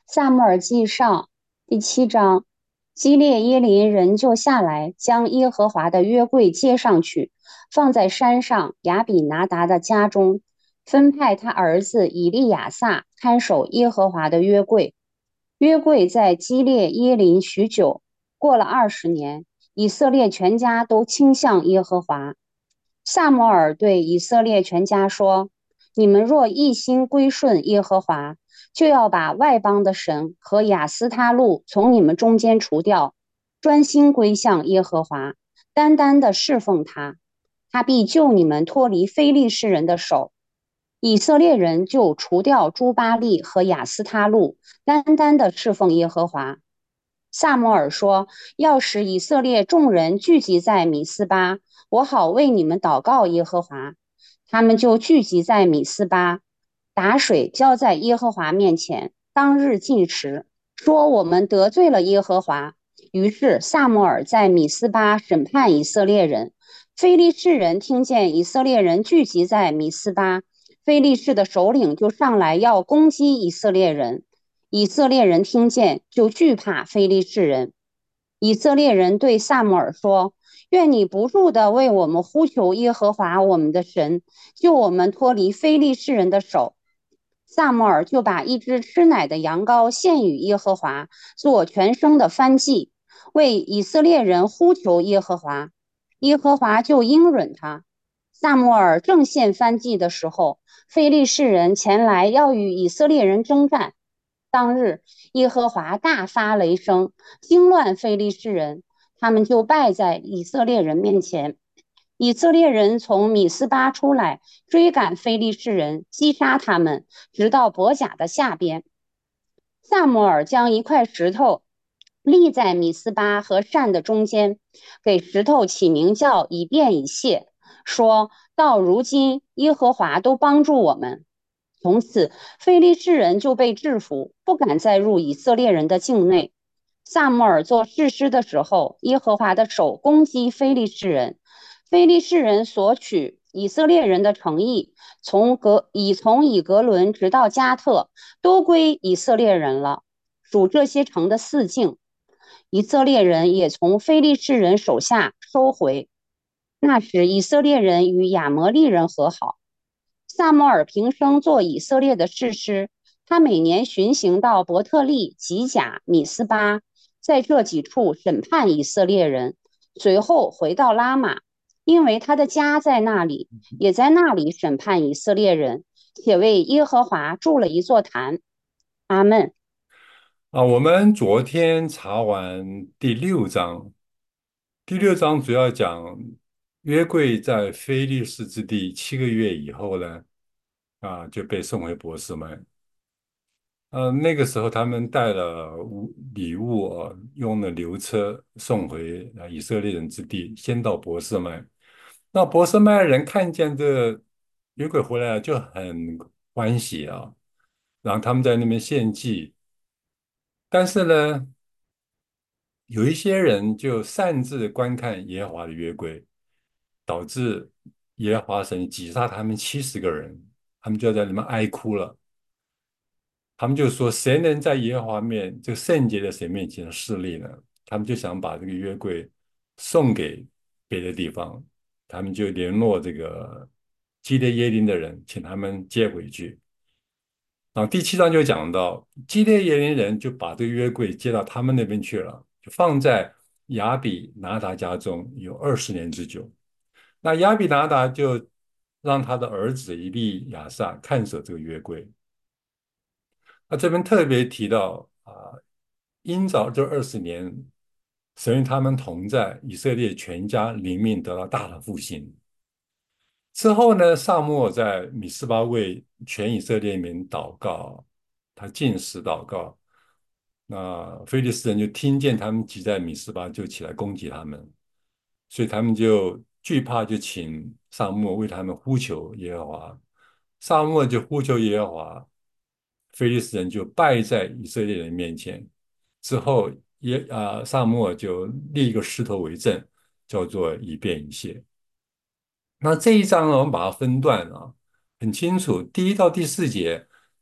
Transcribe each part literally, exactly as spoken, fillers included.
萨穆尔记上第七章，基列耶林人就下来，将耶和华的约柜接上去，放在山上亚比拿达的家中，分派他儿子以利亚撒看守耶和华的约柜。约柜在基列耶林许久，过了二十年，以色列全家都倾向耶和华。萨摩尔对以色列全家说：“你们若一心归顺耶和华，就要把外邦的神和亚斯他路从你们中间除掉，专心归向耶和华，单单的侍奉他，他必救你们脱离非利士人的手。”以色列人就除掉朱巴利和亚斯他路，单单的侍奉耶和华。萨摩尔说：“要使以色列众人聚集在米斯巴，我好为你们祷告耶和华。”他们就聚集在米斯巴，打水浇在耶和华面前，当日禁食，说：“我们得罪了耶和华。”于是萨摩尔在米斯巴审判以色列人。非利士人听见以色列人聚集在米斯巴，非利士的首领就上来要攻击以色列人。以色列人听见，就惧怕非利士人。以色列人对撒母耳说：“愿你不住的为我们呼求耶和华我们的神，救我们脱离非利士人的手。”撒母耳就把一只吃奶的羊羔献与耶和华，做全牲的燔祭，为以色列人呼求耶和华。耶和华就应允他。撒母耳正献燔祭的时候，非利士人前来要与以色列人征战。当日，耶和华大发雷声，惊乱非利士人，他们就败在以色列人面前。以色列人从米斯巴出来，追赶非利士人，击杀他们，直到伯甲的下边。萨摩尔将一块石头立在米斯巴和善的中间，给石头起名叫以便以谢，说到如今耶和华都帮助我们。从此，非利士人就被制服，不敢再入以色列人的境内。萨母尔做士师的时候，耶和华的手攻击非利士人，非利士人索取以色列人的城邑，从格以从以格伦直到加特，都归以色列人了，属这些城的四境。以色列人也从非利士人手下收回。那时，以色列人与亚摩利人和好。萨摩尔平生做以色列的士师，他每年巡行到伯特利、吉甲、米斯巴，在这几处审判以色列人，随后回到拉玛，因为他的家在那里，也在那里审判以色列人，且为耶和华筑了一座坛。阿门。 啊，我们昨天查完第六章，第六章主要讲约柜在非利士之地七个月以后呢，啊，就被送回波斯曼。呃，那个时候他们带了物礼物啊，用了牛车送回啊以色列人之地，先到波斯曼。那波斯曼人看见这约柜回来了，就很欢喜啊，然后他们在那边献祭。但是呢，有一些人就擅自观看耶和华的约柜，导致耶和华神击杀他们七十个人，他们就在那边哀哭了。他们就说：“谁能在耶和华面这个圣洁的神面前势立呢？”他们就想把这个约柜送给别的地方，他们就联络这个基列耶林的人，请他们接回去。然后第七章就讲到，基列耶林人就把这个约柜接到他们那边去了，就放在亚比拿达家中，有二十年之久。那亚比拿达就让他的儿子以利亚撒看守这个约柜。那这边特别提到啊，因着这二十年，神与他们同在，以色列全家灵命得到大的复兴。之后呢，萨母耳在米斯巴为全以色列民祷告，他禁食祷告。那非利士人就听见他们挤在米斯巴，就起来攻击他们，所以他们就惧怕，就请萨母耳为他们呼求耶和华。萨母耳就呼求耶和华，非利士人就败在以色列人面前。之后耶啊，萨母耳就立一个石头为证，叫做以便以谢。那这一章呢，我们把它分段啊，很清楚。第一到第四节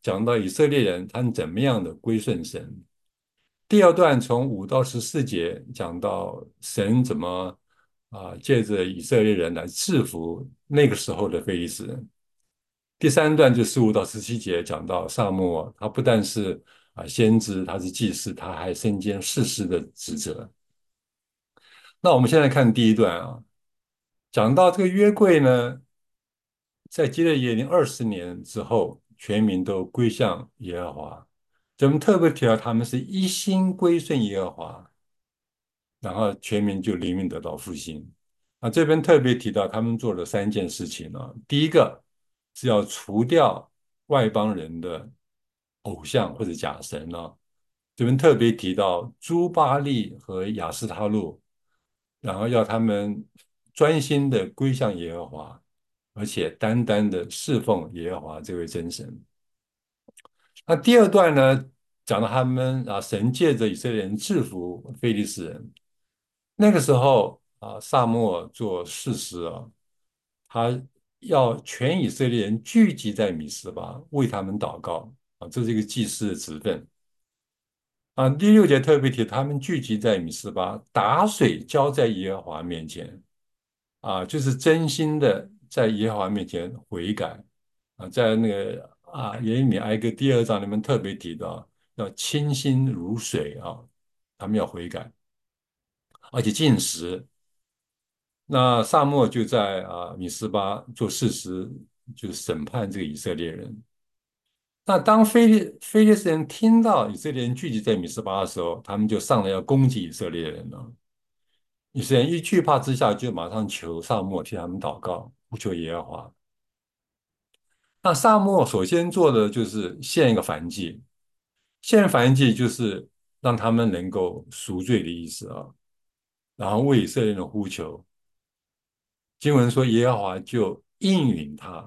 讲到以色列人他们怎么样的归顺神。第二段从五到十四节讲到神怎么啊借着以色列人来制服那个时候的非利士人。第三段就十五到十七节讲到撒母耳，他不但是啊先知，他是祭司，他还身兼士师的职责。那我们现在看第一段啊，讲到这个约柜呢，在基列耶林二十年之后，全民都归向耶和华。咱们特别提到他们是一心归顺耶和华，然后全民就灵命得到复兴。啊，这边特别提到他们做了三件事情呢。第一个是要除掉外邦人的偶像或者假神呢。这边特别提到朱巴利和亚斯他路，然后要他们专心的归向耶和华，而且单单的侍奉耶和华这位真神。那第二段呢，讲到他们啊，神借着以色列人制服非利士人。那个时候啊，萨母尔做士师啊，他要全以色列人聚集在米斯巴，为他们祷告啊，这是一个祭司的职分啊。第六节特别提，他们聚集在米斯巴，打水浇在耶和华面前啊，就是真心的在耶和华面前悔改啊，在那个啊耶利米哀歌第二章里面特别提到，要清心如水啊，他们要悔改，而且禁食。那萨默就在啊米斯巴做事实，就是审判这个以色列人。那当非利非利士人听到以色列人聚集在米斯巴的时候，他们就上来要攻击以色列人了。以色列人一惧怕之下，就马上求萨默替他们祷告，呼求耶和华。那萨默首先做的就是献一个燔祭，献燔祭就是让他们能够赎罪的意思啊，然后为以色列人呼求。经文说耶和华就应允他，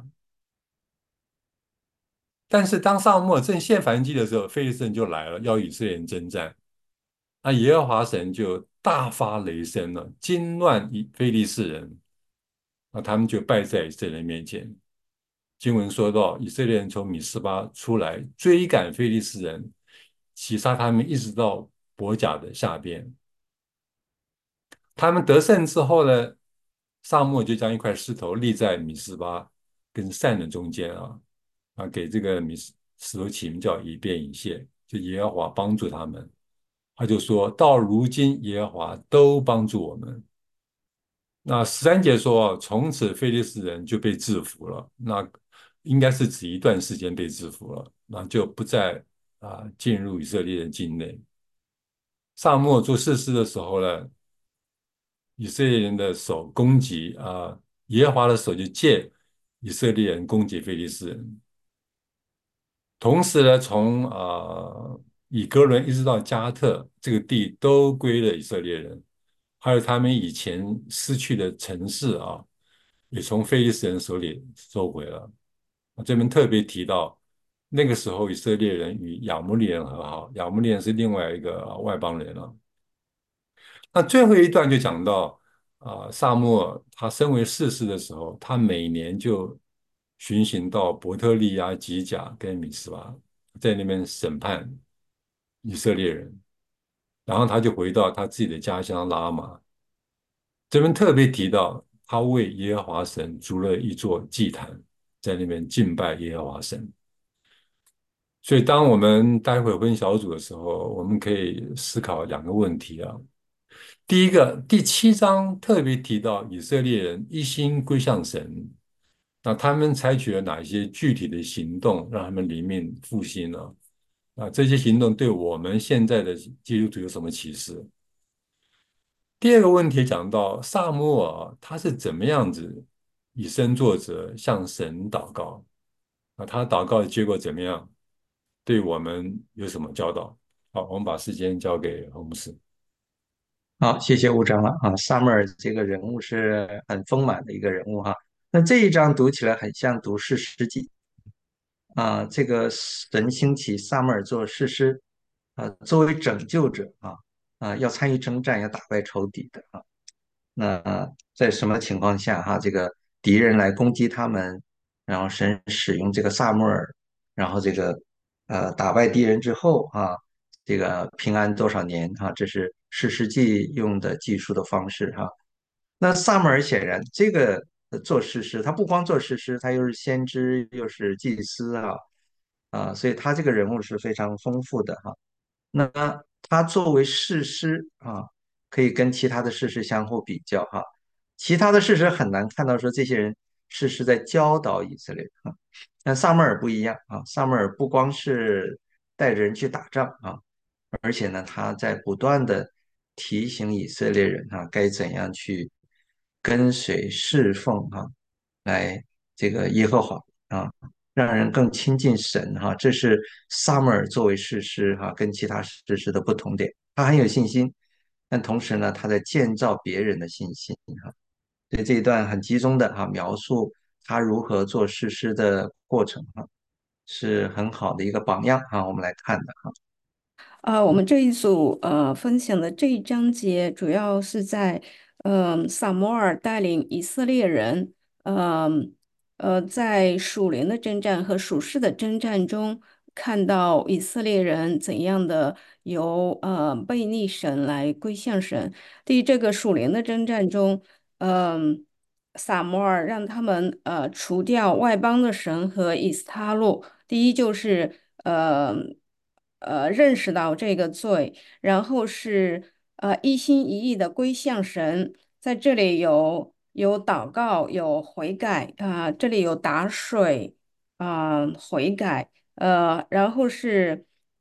但是当撒母耳正献燔祭的时候，非利士人就来了，要与以色列人征战。那耶和华神就大发雷声了，惊乱以非利士人，那他们就败在以色列人面前。经文说到，以色列人从米斯巴出来追赶非利士人，击杀他们，一直到伯甲的下边。他们得胜之后呢，撒母耳就将一块石头立在米斯巴跟善的中间啊，啊，给这个米斯石头起名叫以便以谢，就耶和华帮助他们。他就说到如今，耶和华都帮助我们。那十三节说，从此非利士人就被制服了。那应该是指一段时间被制服了，那就不再啊进入以色列人境内。萨母耳做事事的时候呢，以色列人的手攻击啊，耶和华的手就借以色列人攻击非利士人。同时呢，从啊以哥伦一直到加特这个地都归了以色列人，还有他们以前失去的城市啊，也从非利士人手里收回了。这边特别提到，那个时候以色列人与亚摩利人和好，亚摩利人是另外一个外邦人了。那最后一段就讲到，啊、萨母尔他身为士师的时候，他每年就巡行到伯特利亚、吉甲跟米斯巴，在那边审判以色列人，然后他就回到他自己的家乡拉玛。这边特别提到，他为耶和华神筑了一座祭坛，在那边敬拜耶和华神。所以，当我们待会分小组的时候，我们可以思考两个问题啊。第一个，第七章特别提到以色列人一心归向神，那他们采取了哪些具体的行动，让他们灵命复兴呢？啊，这些行动对我们现在的基督徒有什么启示？第二个问题讲到萨母尔他是怎么样子以身作则向神祷告啊？他祷告的结果怎么样？对我们有什么教导？好，我们把时间交给洪牧师。 好，谢谢吴长了啊。萨母尔这个人物是很丰满的一个人物哈。那这一章读起来很像读士师记啊，这个神兴起萨母尔做士师啊，作为拯救者啊啊，要参与征战，要打败仇敌的啊。那在什么情况下哈，这个敌人来攻击他们，然后神使用这个萨母尔，然后这个呃打败敌人之后啊，这个平安多少年啊，这是士师记用的记述的方式哈、那萨母尔显然这个呃做士师，他不光做士师，他又是先知，又是祭司啊啊，所以他这个人物是非常丰富的哈。那他作为士师啊，可以跟其他的士师相互比较哈。其他的士师很难看到说这些人士师在教导以色列啊，但萨母尔不一样啊，萨母尔不光是带着人去打仗啊，而且呢，他在不断的提醒以色列人啊，该怎样去跟随侍奉啊，来这个耶和华啊，让人更亲近神哈、这是撒母耳作为士师哈、跟其他士师的不同点。他很有信心，但同时呢，他在建造别人的信心哈、所以这一段很集中的哈、描述他如何做士师的过程哈、是很好的一个榜样哈、我们来看的哈。 啊，我们这一组呃分享的这一章节，主要是在嗯撒摩尔带领以色列人，嗯呃在属灵的征战和属世的征战中，看到以色列人怎样的由呃背逆神来归向神。第一，这个属灵的征战中，嗯、撒摩尔让他们呃除掉外邦的神和以斯他录。第一就是呃呃认识到这个罪，然后是呃一心一意的归向神。在这里有有祷告，有悔改啊、这里有打水啊、悔改，呃，然后是。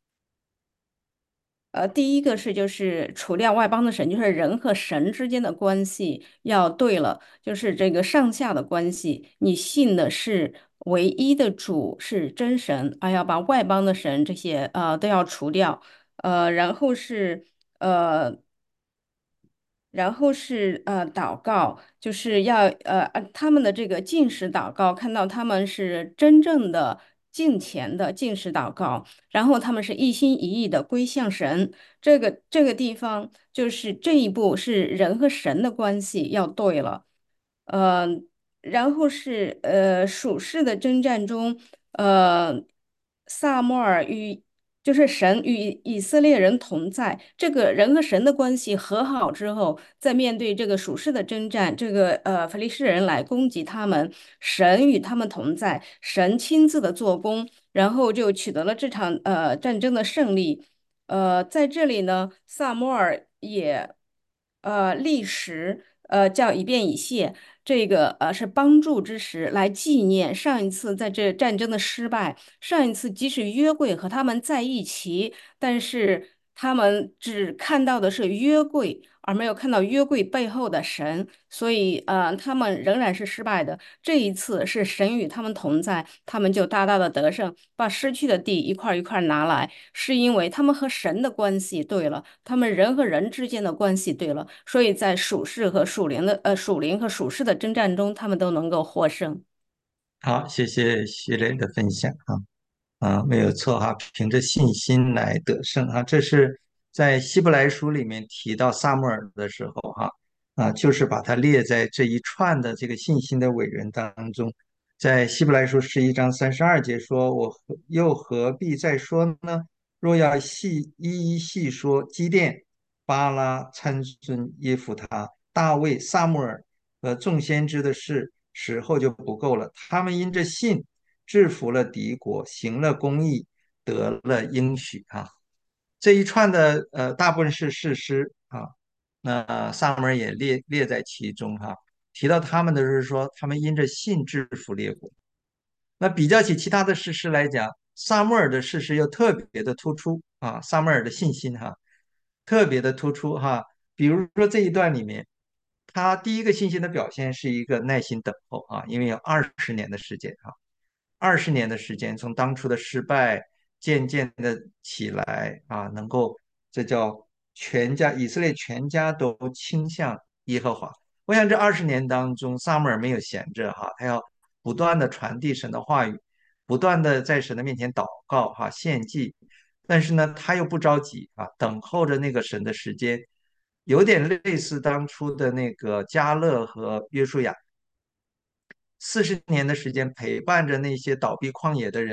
呃，第一个是就是除掉外邦的神，就是人和神之间的关系要对了，就是这个上下的关系，你信的是唯一的主是真神，啊，要把外邦的神这些呃都要除掉，呃，然后是呃然后是呃祷告，就是要呃呃他们的这个禁食祷告，看到他们是真正的敬虔的禁食祷告，然后他们是一心一意的归向神。这个这个地方就是这一步是人和神的关系要对了，呃，然后是呃属世的征战中，呃，萨摩尔与就是神与以色列人同在，这个人和神的关系和好之后，在面对这个属世的征战，这个呃非利士人来攻击他们，神与他们同在，神亲自的做工，然后就取得了这场呃战争的胜利。呃，在这里呢，萨摩尔也呃立时呃叫以便以谢。这个呃是帮助之时，来纪念上一次在这战争的失败。上一次即使约柜和他们在一起，但是他们只看到的是约柜，而没有看到约柜背后的神，所以呃他们仍然是失败的。这一次是神与他们同在，他们就大大的得胜，把失去的地一块儿一块儿拿来，是因为他们和神的关系对了，他们人和人之间的关系对了，所以在属世和属灵的呃属灵和属世的征战中，他们都能够获胜。 好，谢谢徐磊的分享啊。啊，没有错哈，凭着信心来得胜哈，这是在希伯来书里面提到撒母耳的时候哈，啊，就是把它列在这一串的这个信心的伟人当中。在希伯来书十一章三十二节说：“我何又何必再说呢？若要细一一细说基甸、巴拉、参孙、耶弗他、大卫、撒母耳和众先知的事，时候就不够了。他们因着信。”制服了敌国，行了公义，得了应许啊。这一串的呃大部分是事实啊，那萨母尔也列列在其中哈、提到他们的是说，他们因着信制服列国。那比较起其他的事实来讲，萨母尔的事实又特别的突出啊，萨母尔的信心哈、特别的突出哈。比如说这一段里面，他第一个信心的表现是一个耐心等候啊，因为有二十年的时间啊。二十年的时间，从当初的失败渐渐的起来啊，能够这叫全家以色列全家都倾向耶和华。我想这二十年当中，撒母耳没有闲着哈，他要不断的传递神的话语，不断的在神的面前祷告哈，献祭。但是呢，他又不着急啊，等候着那个神的时间，有点类似当初的那个加勒和约书亚，四十年的时间陪伴着那些倒闭旷野的人，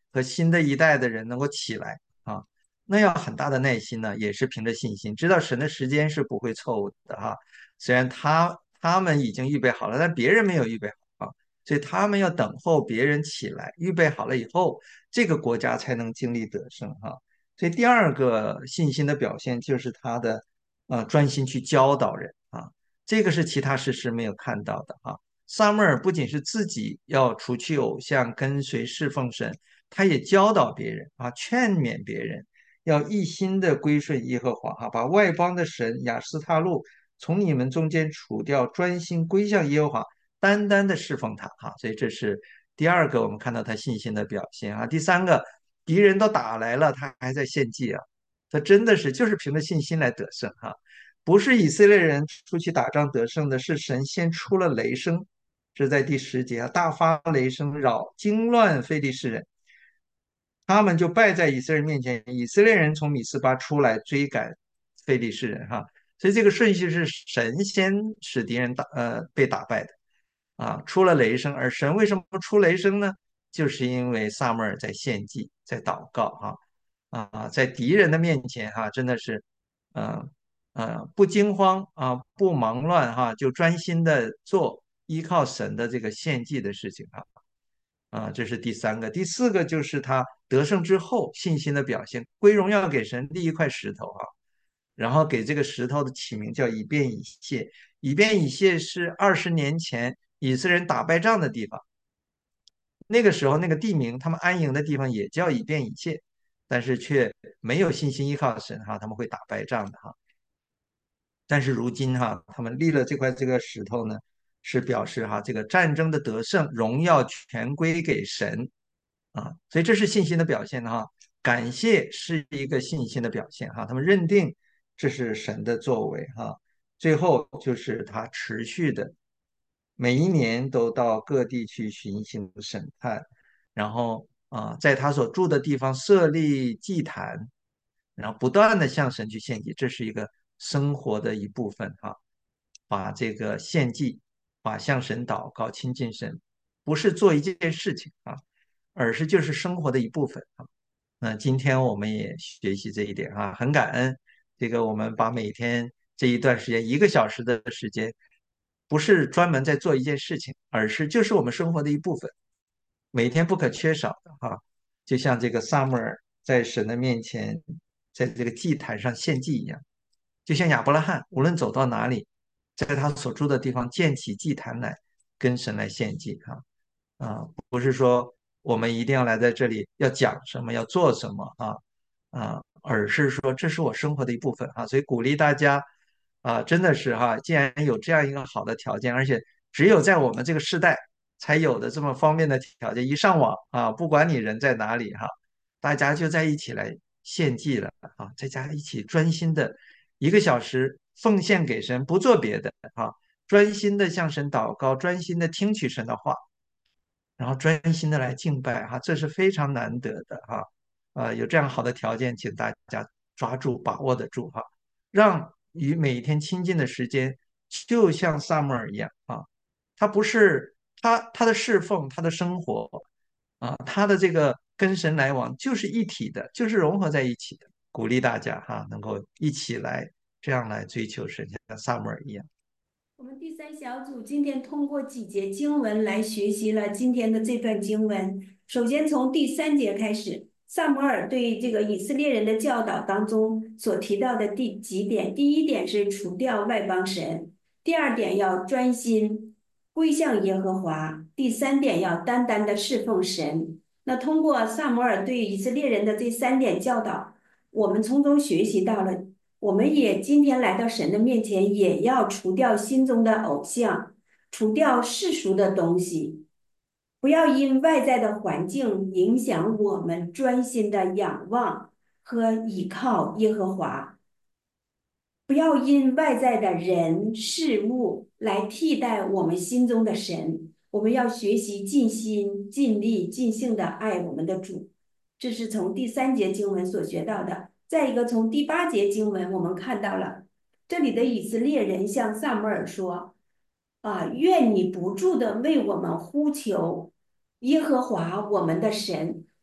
和新的一代的人能够起来啊，那要很大的耐心呢，也是凭着信心，知道神的时间是不会错误的哈。虽然他他们已经预备好了，但别人没有预备好啊，所以他们要等候别人起来，预备好了以后，这个国家才能经历得胜哈。所以第二个信心的表现就是他的呃专心去教导人啊，这个是其他事实没有看到的啊。撒母耳不仅是自己要除去偶像，跟随侍奉神，他也教导别人啊，劝勉别人要一心的归顺耶和华哈，把外邦的神亚斯他路从你们中间除掉，专心归向耶和华，单单的侍奉他哈。所以这是第二个我们看到他信心的表现啊。第三个，敌人都打来了，他还在献祭啊，他真的是就是凭着信心来得胜哈。不是以色列人出去打仗得胜的，是神先出了雷声，这是在第十节啊，大发雷声扰惊乱非利士人，他们就败在以色列人面前。以色列人从米斯巴出来追赶非利士人哈，所以这个顺序是神先使敌人打呃被打败的啊，出了雷声。而神为什么不出雷声呢？就是因为撒母耳在献祭，在祷告哈啊，在敌人的面前哈，真的是呃呃不惊慌啊，不忙乱哈，就专心的做依靠神的这个献祭的事情啊。啊，这是第三个。第四个就是他得胜之后信心的表现，归荣耀给神，立一块石头啊，然后给这个石头的起名叫以便以谢。以便以谢是二十年前以色列人打败仗的地方，那个时候那个地名他们安营的地方也叫以便以谢，但是却没有信心依靠神哈，他们会打败仗的哈。但是如今哈，他们立了这块这个石头呢，是表示哈这个战争的得胜，荣耀全归给神啊，所以这是信心的表现哈。感谢是一个信心的表现哈，他们认定这是神的作为哈。最后就是他持续的每一年都到各地去巡行审判，然后啊，在他所住的地方设立祭坛，然后不断的向神去献祭，这是一个生活的一部分哈。把这个献祭，把向神祷告、亲近神，不是做一件事情啊，而是就是生活的一部分啊。那今天我们也学习这一点啊，很感恩。这个我们把每天这一段时间，一个小时的时间，不是专门在做一件事情，而是就是我们生活的一部分，每天不可缺少的哈。就像这个撒母耳在神的面前，在这个祭坛上献祭一样，就像亚伯拉罕无论走到哪里，在他所住的地方建起祭坛来，跟神来献祭哈。啊，不是说我们一定要来在这里要讲什么，要做什么啊啊，而是说这是我生活的一部分啊，所以鼓励大家啊，真的是哈，既然有这样一个好的条件，而且只有在我们这个时代才有的这么方便的条件，一上网啊，不管你人在哪里哈，大家就在一起来献祭了啊，在家一起专心的一个小时奉献给神，不做别的啊，专心的向神祷告，专心的听取神的话。然后专心的来敬拜哈，这是非常难得的哈，呃，有这样好的条件，请大家抓住把握得住哈，让与每天亲近的时间就像萨母尔一样啊，他不是他他的侍奉，他的生活啊，他的这个跟神来往就是一体的，就是融合在一起的，鼓励大家哈，能够一起来这样来追求神，像萨母尔一样。 我们第三小组今天通过几节经文来学习了今天的这段经文。首先从第三节开始，萨摩尔对这个以色列人的教导当中所提到的第几点，第一点是除掉外邦神，第二点要专心归向耶和华，第三点要单单的侍奉神。那通过萨摩尔对以色列人的这三点教导，我们从中学习到了。我们也今天来到神的面前，也要除掉心中的偶像，除掉世俗的东西，不要因外在的环境影响我们专心的仰望和倚靠耶和华，不要因外在的人事物来替代我们心中的神。我们要学习尽心、尽力、尽性的爱我们的主。这是从第三节经文所学到的。再一个，从第八节经文，我们看到了这里的以色列人向撒母耳说：“啊，愿你不住的为我们呼求耶和华我们的神，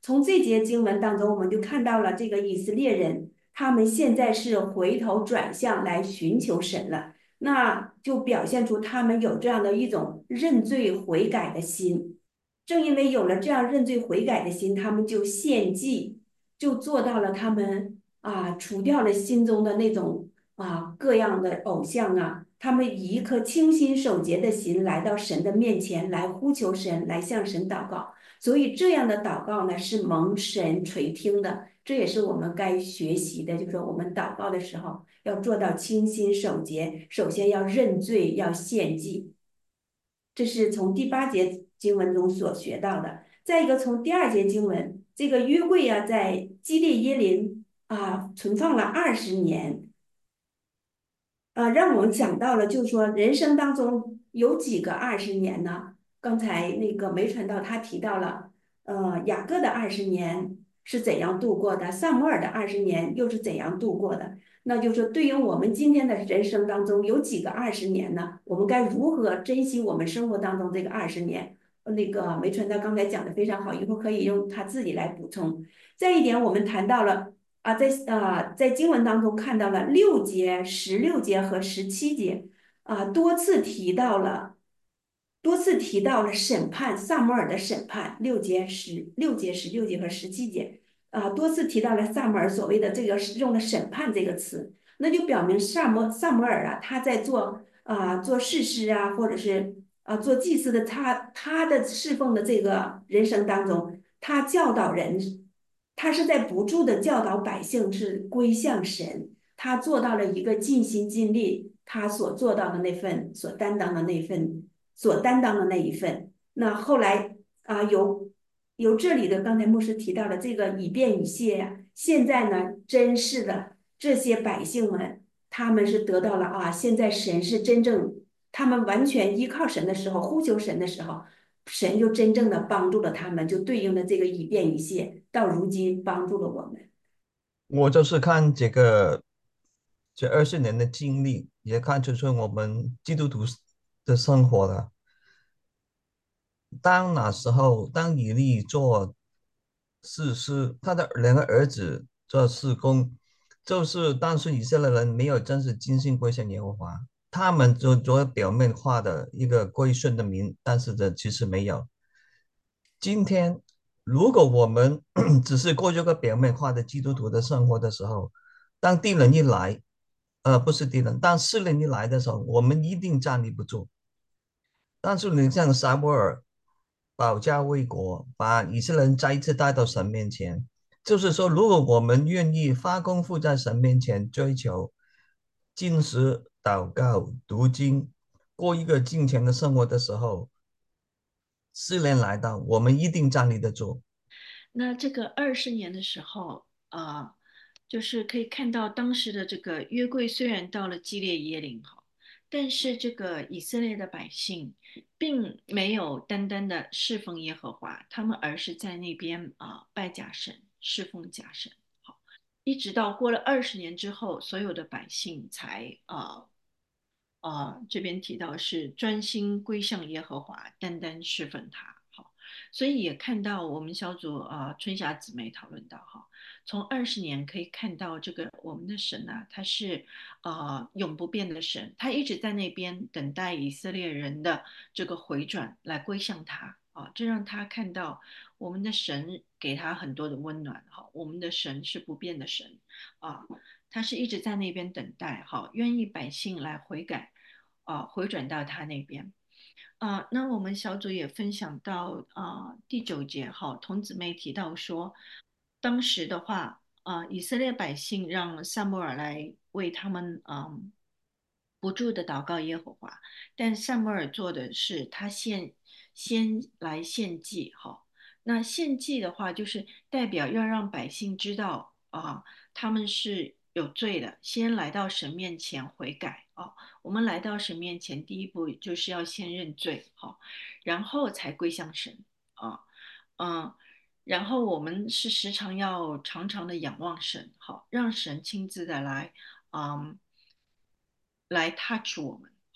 从这节经文当中，我们就看到了这个以色列人，他们现在是回头转向来寻求神了，那就表现出他们有这样的一种认罪悔改的心。正因为有了这样认罪悔改的心，他们就献祭，就做到了他们啊除掉了心中的那种啊各样的偶像啊，他们以一颗清心守洁的心来到神的面前，来呼求神，来向神祷告。所以这样的祷告呢，是蒙神垂听的，这也是我们该学习的。就是说，我们祷告的时候要做到清心守洁，首先要认罪，要献祭。这是从第八节经文中所学到的。再一个，从第二节经文，这个约柜啊，在基列耶林啊存放了二十年，啊，让我们想到了，就是说人生当中有几个二十年呢？刚才那个梅传道他提到了，呃，雅各的二十年是怎样度过的，萨摩尔的二十年又是怎样度过的？那就是说，对于我们今天的人生当中有几个二十年呢？我们该如何珍惜我们生活当中这个二十年？呃那个梅传道刚才讲的非常好，一会儿可以用他自己来补充。再一点，我们谈到了。啊，在啊在经文当中看到了六节、十六节和十七节，啊多次提到了，多次提到了审判萨摩尔的审判，六节、十六节、十六节和十七节，啊多次提到了萨摩尔所谓的这个用了审判这个词，那就表明萨摩萨摩尔啊他在做啊做士师啊，或者是啊做祭司的他他的侍奉的这个人生当中，他教导人。他是在不住的教导百姓是归向神，他做到了一个尽心尽力，他所做到的那份，所担当的那份，所担当的那一份。那后来啊，由由这里的刚才牧师提到的这个以便以谢呀、现在呢，真是的这些百姓们，他们是得到了啊，现在神是真正，他们完全依靠神的时候，呼求神的时候。神就真正的帮助了他们，就对应的这个以便以谢，到如今帮助了我们。 我就是看这个这二十年的经历，也看出出我们基督徒的生活了。当那时候，当以利做士师，他的两个儿子做事工，就是当时以色列人没有真是精心归向耶和华，他们就做表面化的一个归顺的民，但是这其实没有。今天，如果我们只是过这个表面化的基督徒的生活的时候，当敌人一来，呃，不是敌人，当试炼一来的时候，我们一定站立不住。但是你像撒母耳保家卫国，把以色列人再一次带到神面前，就是说，如果我们愿意花功夫在神面前追求进食、祷告、读经，过一个敬虔的生活的时候，试炼来到，我们一定站立得住。 那这个二十年的时候，呃，就是可以看到当时的这个约柜虽然到了基列耶林哈，但是这个以色列的百姓并没有单单的侍奉耶和华，他们而是在那边啊、呃、拜假神，侍奉假神。好，一直到过了二十年之后，所有的百姓才呃呃这边提到是专心归向耶和华，单单侍奉他。好。所以也看到我们小组呃春霞姊妹讨论到哈，从二十年可以看到这个我们的神啊，他是呃永不变的神，他一直在那边等待以色列人的这个回转来归向他啊，这让他看到我们的神给他很多的温暖哈，我们的神是不变的神啊，他是一直在那边等待哈，愿意百姓来悔改啊，回转到他那边。啊、呃那我们小组也分享到啊、呃第九节哈，童姊妹提到说，当时的话，啊、呃以色列百姓让撒母耳来为他们嗯不住的祷告耶和华，但撒母耳做的是他先先来献祭哈，那献祭的话就是代表要让百姓知道啊、他们是有罪的，先来到神面前悔改啊。我们来到神面前，第一步就是要先认罪，好，然后才归向神啊，嗯，然后我们是时常要常常的仰望神，好，让神亲自的来，嗯，来 touch 我们，好，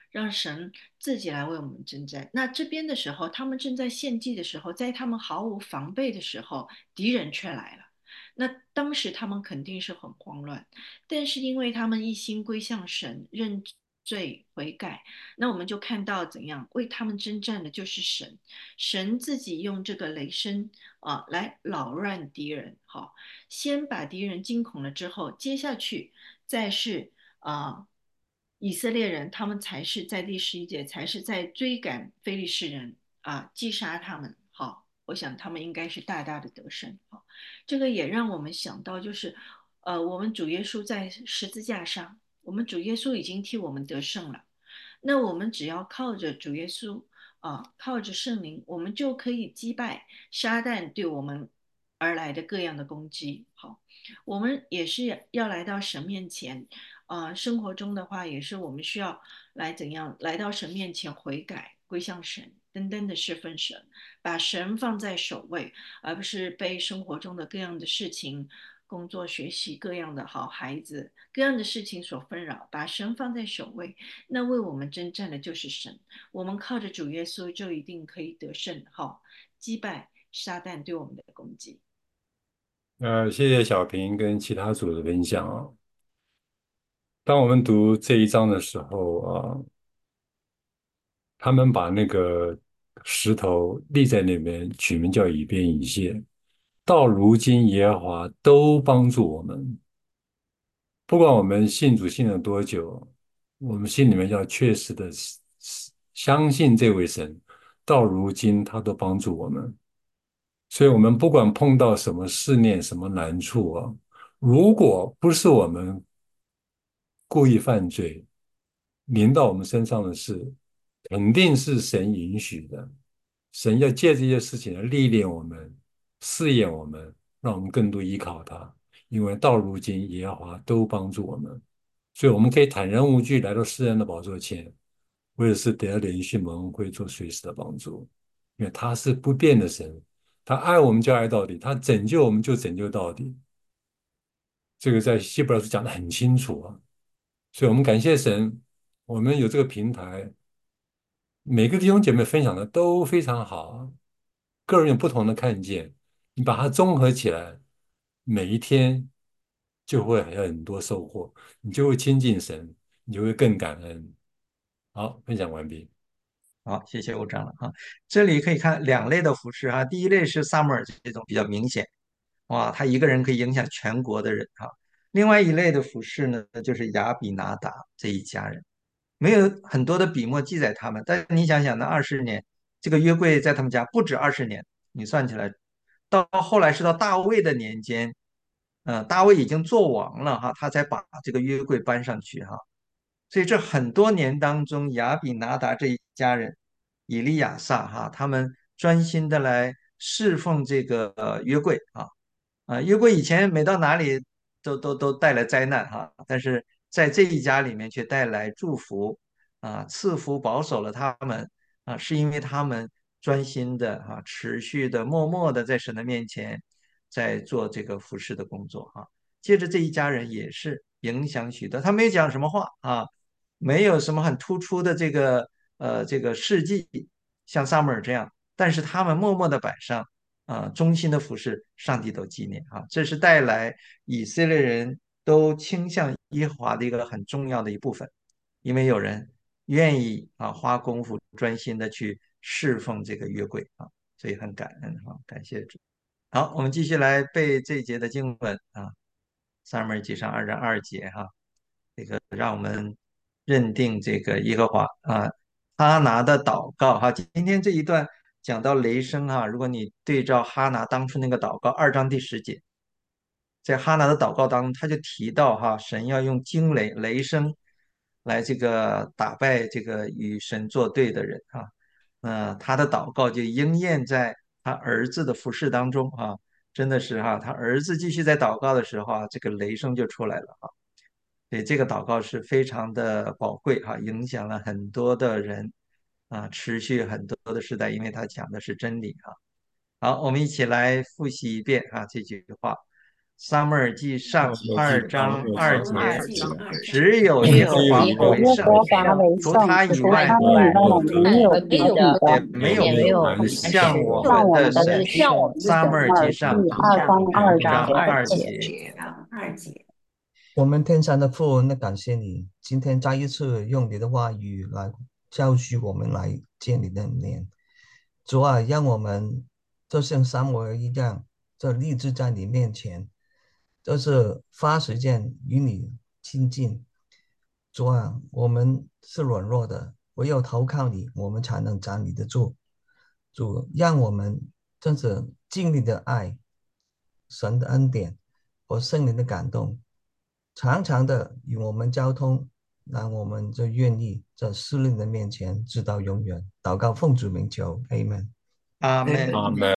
让神自己来为我们征战。那这边的时候，他们正在献祭的时候，在他们毫无防备的时候，敌人却来了。那当时他们肯定是很慌乱，但是因为他们一心归向神，认罪悔改，那我们就看到怎样为他们征战的就是神，神自己用这个雷声啊来扰乱敌人，好，先把敌人惊恐了之后，接下去再是啊。以色列人他们才是在第十一节，才是在追赶非利士人啊，击杀他们。好，我想他们应该是大大的得胜。好，这个也让我们想到，就是呃，我们主耶稣在十字架上，我们主耶稣已经替我们得胜了。那我们只要靠着主耶稣啊、呃靠着圣灵，我们就可以击败撒旦对我们而来的各样的攻击。好，我们也是要来到神面前，啊、呃生活中的话，也是我们需要来怎样来到神面前悔改，归向神，单单的侍奉神，把神放在首位，而不是被生活中的各样的事情。工作、学习各样的好孩子，各样的事情所纷扰，把神放在首位，那为我们征战的就是神。我们靠着主耶稣，就一定可以得胜，好，击败撒旦对我们的攻击。 呃，谢谢小平跟其他组的分享啊。当我们读这一章的时候啊，他们把那个石头立在那边，取名叫以便以谢。到如今，耶和华都帮助我们，不管我们信主信了多久，我们心里面要确实的相信这位神，到如今他都帮助我们。所以，我们不管碰到什么试炼、什么难处啊，如果不是我们故意犯罪，临到我们身上的事，肯定是神允许的。神要借这些事情来历练我们、试验我们，让我们更多依靠他。因为到如今，耶和华都帮助我们，所以我们可以坦然无惧来到世人的宝座前，为的是得到连续蒙会做随时的帮助。因为他是不变的神，他爱我们就爱到底，他拯救我们就拯救到底。这个在希伯来书讲得很清楚啊。所以我们感谢神，我们有这个平台，每个弟兄姐妹分享的都非常好，个人有不同的看见，你把它综合起来，每一天就会有很多收获，你就会亲近神，你就会更感恩。好，分享完毕。 好，谢谢欧长了啊。这里可以看两类的服饰哈，第一类是萨母尔这种比较明显，哇，他一个人可以影响全国的人哈。另外一类的服饰呢，就是亚比拿达这一家人，没有很多的笔墨记载他们，但你想想，那二十年，这个约柜在他们家不止二十年，你算起来，到后来是到大卫的年间，呃，大卫已经做王了哈，他才把这个约柜搬上去哈。所以这很多年当中，亚比拿达这一家人，以利亚撒哈，他们专心的来侍奉这个呃约柜啊啊，约柜以前每到哪里都都都带来灾难哈，但是在这一家里面却带来祝福啊，赐福保守了他们啊，是因为他们专心的啊，持续的默默的在神的面前在做这个服侍的工作哈。接着这一家人也是影响许多，他没讲什么话啊。没有什么很突出的这个呃这个事迹，像萨母尔这样，但是他们默默的摆上啊、忠心的服侍，上帝都纪念啊，这是带来以色列人都倾向耶和华的一个很重要的一部分，因为有人愿意啊花功夫专心的去侍奉这个约柜啊，所以很感恩啊，感谢主。好，我们继续来背这一节的经文啊，撒母耳记上二章二节哈、这个让我们认定这个耶和华啊，哈拿的祷告哈，今天这一段讲到雷声哈，如果你对照哈拿当初那个祷告，二章第十节，在哈拿的祷告当中，他就提到哈，神要用惊雷雷声来这个打败这个与神作对的人哈，呃，他的祷告就应验在他儿子的服饰当中哈，真的是哈，他儿子继续在祷告的时候啊，这个雷声就出来了哈。对，这个祷告是非常的宝贵哈，影响了很多的人啊，持续很多的时代，因为他讲的是真理啊。好，我们一起来复习一遍啊这句话撒母耳记上二章二节， 二记二只有耶和华只有耶为圣， 和华为除圣， 他以外， 除他以外没有别的， 也没有也没有很像我像我们的们的神。 神。 撒母耳记上第二章二章节。 二节。 二节。 我们天上的父，那感谢你，今天再一次用你的话语来教训我们，来见你的面。主啊，让我们就像撒母耳一样，就立志在你面前，就是花时间与你亲近。主啊，我们是软弱的，唯有投靠你，我们才能站立得住。主，让我们真是尽力的爱神的恩典和圣灵的感动，常常的与我们交通，让我们就愿意在世人的面前直到永远。祷告奉主名求 ，Amen。 阿门。 阿门。